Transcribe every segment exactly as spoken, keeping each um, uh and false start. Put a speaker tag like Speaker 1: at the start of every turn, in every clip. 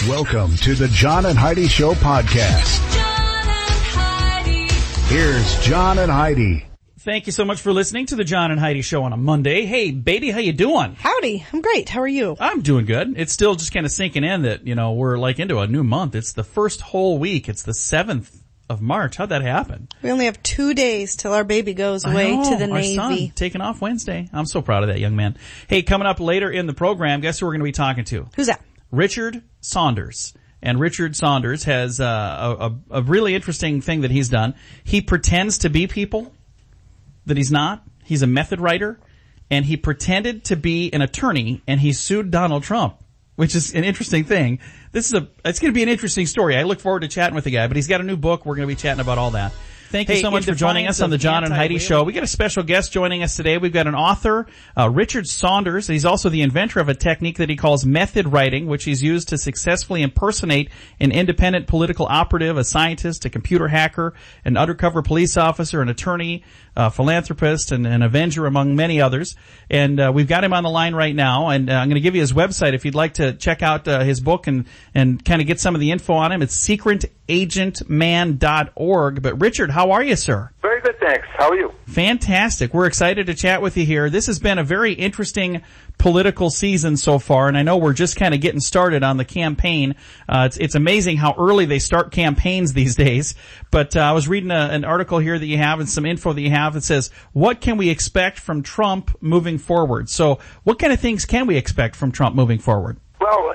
Speaker 1: Welcome to the John and Heidi Show podcast.
Speaker 2: John and Heidi.
Speaker 1: Here's John and Heidi.
Speaker 3: Thank you so much for listening to the John and Heidi Show on a Monday. Hey, baby, how you doing?
Speaker 4: Howdy. I'm great. How are you?
Speaker 3: I'm doing good. It's still just kind of sinking in that, you know, we're like into a new month. It's the first whole week. It's the seventh of March. How'd that happen?
Speaker 4: We only have two days till our baby goes away
Speaker 3: I know,
Speaker 4: to the
Speaker 3: our
Speaker 4: Navy.
Speaker 3: son taking off Wednesday. I'm so proud of that young man. Hey, coming up later in the program, guess who we're going to be talking to?
Speaker 4: Who's that?
Speaker 3: Richard Saunders. And Richard Saunders has uh, a, a, a really interesting thing that he's done. He pretends to be people that he's not. He's a method writer, and he pretended to be an attorney, and he sued Donald Trump, which is an interesting thing. This is a, it's going to be an interesting story. I look forward to chatting with the guy, but he's got a new book. We're going to be chatting about all that. Thank you hey, so much for joining us on the John and Heidi Show. We got a special guest joining us today. We've got an author, uh, Richard Saunders. He's also the inventor of a technique that he calls method writing, which he's used to successfully impersonate an independent political operative, a scientist, a computer hacker, an undercover police officer, an attorney, a philanthropist, and an avenger, among many others. And uh, we've got him on the line right now, and uh, I'm going to give you his website if you'd like to check out uh, his book and, and kind of get some of the info on him. It's secret agent man dot org. But Richard, how are you, sir?
Speaker 5: Very good, thanks. How are you?
Speaker 3: Fantastic. We're excited to chat with you here. This has been a very interesting political season so far, and I know we're just kind of getting started on the campaign. Uh, it's, it's amazing how early they start campaigns these days. But uh, I was reading a, an article here that you have and some info that you have that says, what can we expect from Trump moving forward? So what kind of things can we expect from Trump moving forward?
Speaker 5: Well,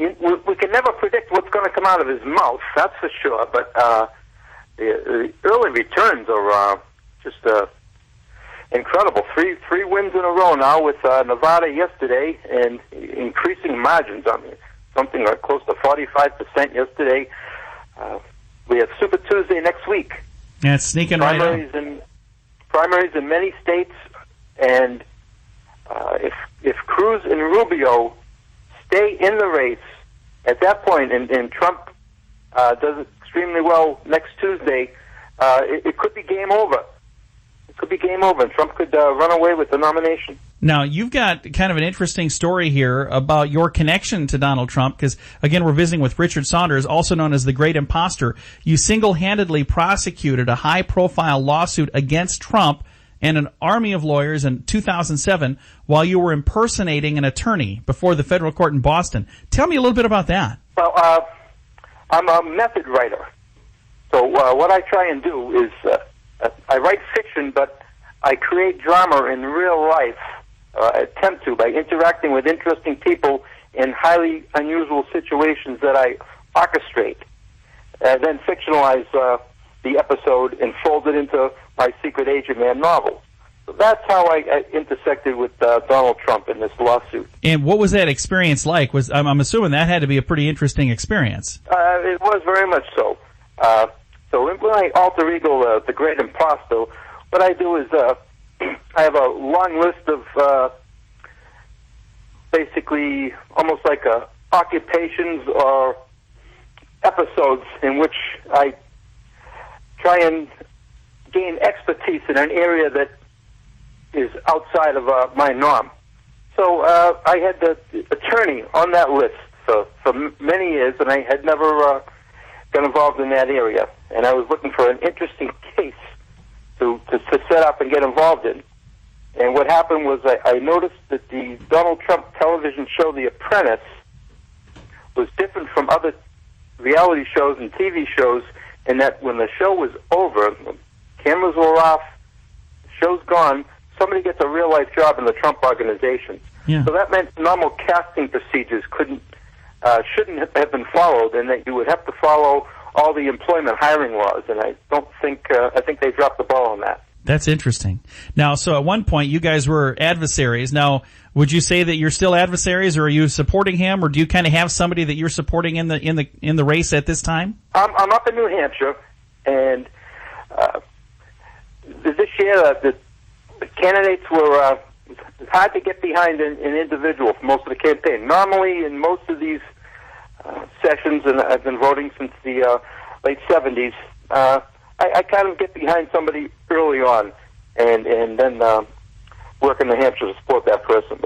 Speaker 5: we can never predict what's going to come out of his mouth, that's for sure. But uh, the, the early returns are uh, just uh, incredible. Three three wins in a row now with uh, Nevada yesterday, and increasing margins. I mean, something like close to forty-five percent yesterday. Uh, we have Super Tuesday next week.
Speaker 3: Yeah, it's sneaking
Speaker 5: primaries
Speaker 3: right up.
Speaker 5: In, primaries in many states, and uh, if if Cruz and Rubio stay in the race at that point, and, and Trump uh, does extremely well next Tuesday, uh, it, it could be game over. It could be game over, and Trump could uh, run away with the nomination.
Speaker 3: Now, you've got kind of an interesting story here about your connection to Donald Trump, because, again, we're visiting with Richard Saunders, also known as the Great Imposter. You single-handedly prosecuted a high-profile lawsuit against Trump and an army of lawyers in two thousand seven while you were impersonating an attorney before the federal court in Boston. Tell me a little bit about that.
Speaker 5: Well, uh, I'm a method writer. So uh, what I try and do is uh, I write fiction, but I create drama in real life, uh, attempt to, by interacting with interesting people in highly unusual situations that I orchestrate, and then fictionalize uh, the episode and fold it into my Secret Agent Man novel. So that's how I, I intersected with uh, Donald Trump in this lawsuit.
Speaker 3: And what was that experience like? Was I'm, I'm assuming that had to be a pretty interesting experience.
Speaker 5: Uh, it was very much so. Uh, so in my alter ego, uh, the Great Imposter, what I do is uh, I have a long list of uh, basically almost like uh, occupations or episodes in which I try and gain expertise in an area that is outside of uh, my norm. So uh, I had the attorney on that list for, for m- many years, and I had never uh, got involved in that area. And I was looking for an interesting case to, to, to set up and get involved in. And what happened was I, I noticed that the Donald Trump television show, The Apprentice, was different from other reality shows and T V shows, in that when the show was over, cameras were off, the show's gone, somebody gets a real-life job in the Trump organization.
Speaker 3: Yeah.
Speaker 5: So that meant normal casting procedures couldn't, uh, shouldn't have been followed, and that you would have to follow all the employment hiring laws. And I don't think, uh, I think they dropped the ball on that.
Speaker 3: That's interesting. Now, so at one point you guys were adversaries. Now, would you say that you're still adversaries, or are you supporting him, or do you kind of have somebody that you're supporting in the in the in the race at this time?
Speaker 5: I'm, I'm up in New Hampshire, and uh, this year uh, the, the candidates were uh, it's hard to get behind an, an individual for most of the campaign. Normally, in most of these uh, sessions, and I've been voting since the uh, late seventies, uh, I, I kind of get behind somebody early on, and and then uh, work in New Hampshire to support that person. But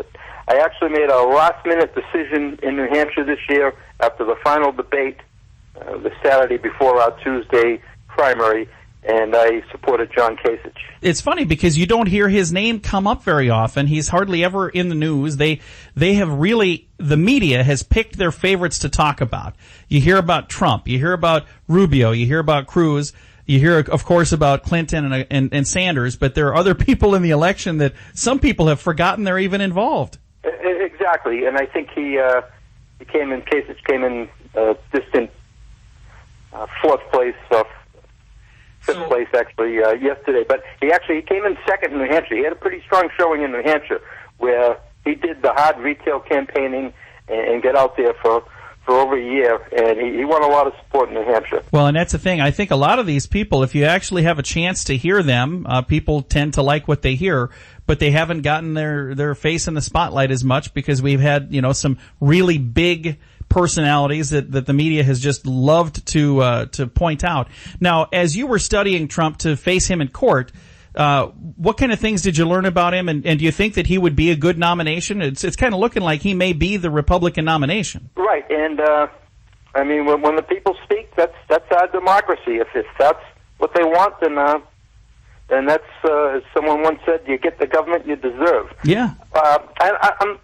Speaker 5: I actually made a last-minute decision in New Hampshire this year after the final debate, uh, the Saturday before our Tuesday primary, and I supported John Kasich.
Speaker 3: It's funny because you don't hear his name come up very often. He's hardly ever in the news. They they have really, the media has picked their favorites to talk about. You hear about Trump, you hear about Rubio, you hear about Cruz, you hear, of course, about Clinton and, and, and Sanders, but there are other people in the election that some people have forgotten they're even involved.
Speaker 5: Exactly, and I think he uh, he came in, Kasich came in uh, distant uh, fourth place, uh, fifth
Speaker 3: So-
Speaker 5: place actually uh, yesterday. But he actually he came in second in New Hampshire. He had a pretty strong showing in New Hampshire, where he did the hard retail campaigning and, and get out there for for over a year, and he, he won a lot of support in New Hampshire.
Speaker 3: Well, and that's the thing. I think a lot of these people, if you actually have a chance to hear them, uh, people tend to like what they hear, but they haven't gotten their, their face in the spotlight as much because we've had, you know, some really big personalities that, that the media has just loved to, uh, to point out. Now, as you were studying Trump to face him in court, uh, what kind of things did you learn about him, and, and do you think that he would be a good nomination? It's, it's kind of looking like he may be the Republican nomination.
Speaker 5: Right, and uh, I mean, when, when the people speak, that's that's our democracy. If, if that's what they want, then uh, then that's, uh, as someone once said, you get the government you deserve.
Speaker 3: Yeah.
Speaker 5: Uh, I, I, I'm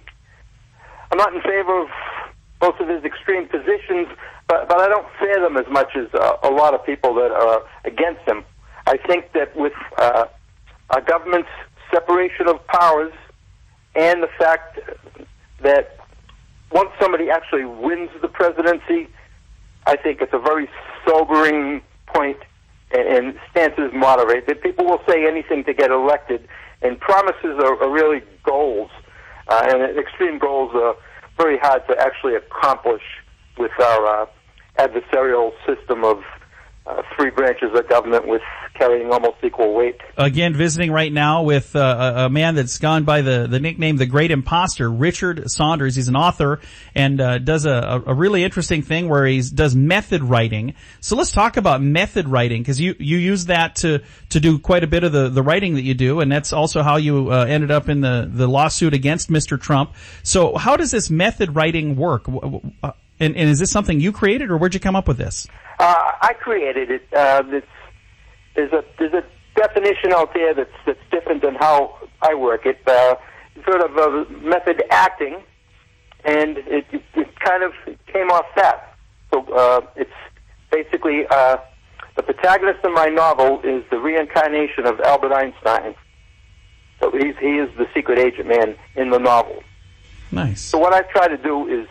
Speaker 5: I'm not in favor of most of his extreme positions, but but I don't fear them as much as uh, a lot of people that are against him. I think that with uh, our government's separation of powers and the fact that once somebody actually wins the presidency, I think it's a very sobering point, and, and stances moderate. That people will say anything to get elected, and promises are, are really goals, uh, and extreme goals are very hard to actually accomplish with our uh, adversarial system of uh, three branches of government with carrying almost equal weight.
Speaker 3: Again, visiting right now with uh, a, a man that's gone by the, the nickname The Great Imposter, Richard Saunders. He's an author and uh, does a, a really interesting thing where he does method writing. So let's talk about method writing, because you, you use that to, to do quite a bit of the, the writing that you do, and that's also how you uh, ended up in the, the lawsuit against Mister Trump. So how does this method writing work? And, and is this something you created, or where'd you come up with this?
Speaker 5: Uh, I created it. Uh, it's, there's a there's a definition out there that's that's different than how I work it. Uh, sort of uh, method acting, and it, it, it kind of came off that. So uh, it's basically uh, the protagonist of my novel is the reincarnation of Albert Einstein. So he's he is the secret agent man in the novel.
Speaker 3: Nice.
Speaker 5: So what I try to do is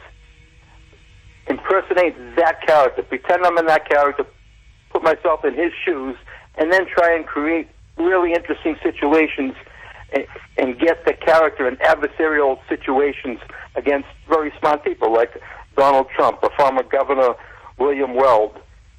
Speaker 5: impersonate that character, pretend I'm in that character, put myself in his shoes, and then try and create really interesting situations and, and get the character in adversarial situations against very smart people like Donald Trump, or former Governor William Weld,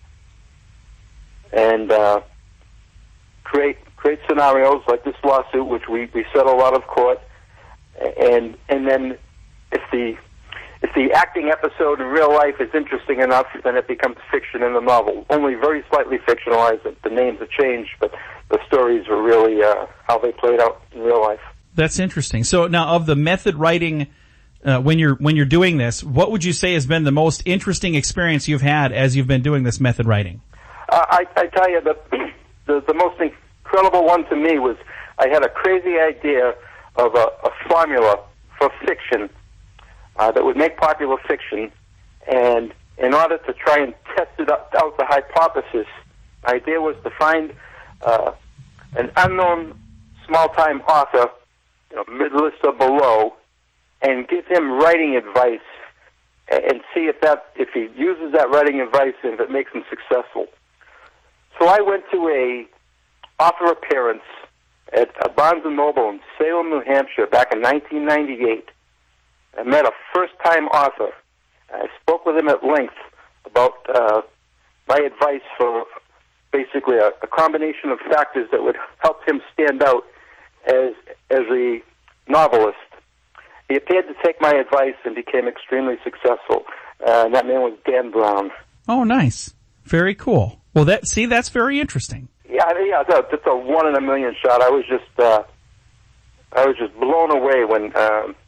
Speaker 5: and uh, create create scenarios like this lawsuit, which we, we settle out of court, and and then if the If the acting episode in real life is interesting enough, then it becomes fiction in the novel. Only very slightly fictionalized. The names have changed, but the stories are really uh, how they played out in real life.
Speaker 3: That's interesting. So now, of the method writing, uh, when you're when you're doing this, what would you say has been the most interesting experience you've had as you've been doing this method writing?
Speaker 5: Uh, I, I tell you, the, the the most incredible one to me was I had a crazy idea of a, a formula for fiction Uh, that would make popular fiction, and in order to try and test it out, out the hypothesis, my idea was to find uh, an unknown small-time author, you know, mid-list or below, and give him writing advice, and, and see if that if he uses that writing advice and if it makes him successful. So I went to a author appearance at uh, Barnes and Noble in Salem, New Hampshire, back in nineteen ninety-eight. I met a first-time author. I spoke with him at length about uh, my advice for basically a, a combination of factors that would help him stand out as as a novelist. He appeared to take my advice and became extremely successful. Uh, and that man was Dan Brown.
Speaker 3: Oh, nice. Very cool. Well, that see, that's very interesting.
Speaker 5: Yeah, yeah, that's a one in a million shot. I was just, uh, I was just blown away when uh,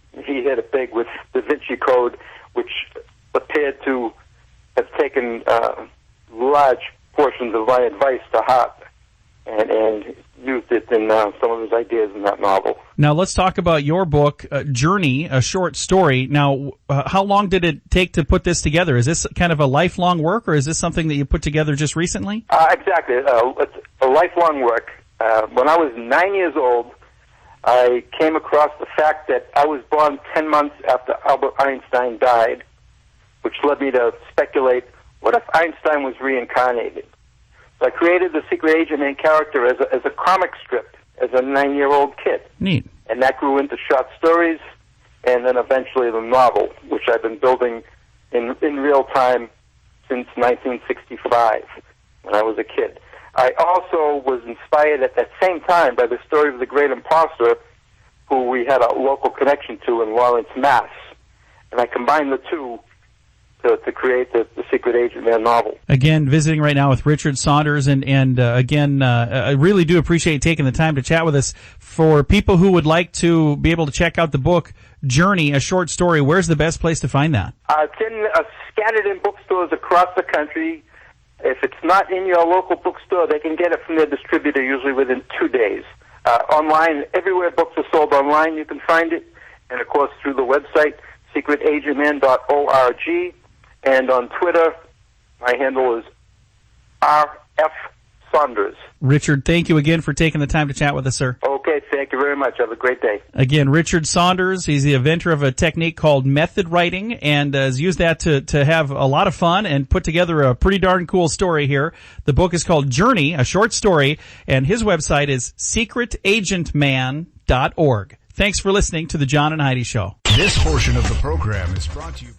Speaker 5: he hit it big with Da Vinci Code, which appeared to have taken uh, large portions of my advice to heart and, and used it in uh, some of his ideas in that novel.
Speaker 3: Now let's talk about your book, uh, Journey, a short story. Now, uh, how long did it take to put this together? Is this kind of a lifelong work, or is this something that you put together just recently?
Speaker 5: Uh, exactly. Uh, it's a lifelong work. Uh, when I was nine years old, I came across the fact that I was born ten months after Albert Einstein died, which led me to speculate, what if Einstein was reincarnated? So I created the Secret Agent Man character as a, as a comic strip as a nine-year-old kid.
Speaker 3: Neat.
Speaker 5: And that grew into short stories, and then eventually the novel, which I've been building in, in real time since nineteen sixty-five, when I was a kid. I also was inspired at that same time by the story of the Great Imposter, who we had a local connection to in Lawrence, Mass. And I combined the two to, to create the, the Secret Agent Man novel.
Speaker 3: Again, visiting right now with Richard Saunders, and, and uh, again, uh, I really do appreciate taking the time to chat with us. For people who would like to be able to check out the book, Journey, a short story, where's the best place to find that?
Speaker 5: Uh, it's in, uh, scattered in bookstores across the country. If it's not in your local bookstore, they can get it from their distributor usually within two days. Uh, online, everywhere books are sold online, you can find it. And, of course, through the website, secret agent man dot org. And on Twitter, my handle is R F Saunders.
Speaker 3: Richard, thank you again for taking the time to chat with us, sir.
Speaker 5: Okay, thank you very much. Have a great day.
Speaker 3: Again, Richard Saunders, he's the inventor of a technique called method writing, and uh, has used that to, to have a lot of fun and put together a pretty darn cool story here. The book is called Journey, a short story, and his website is secret agent man dot org. Thanks for listening to the John and Heidi Show.
Speaker 1: This portion of the program is brought to you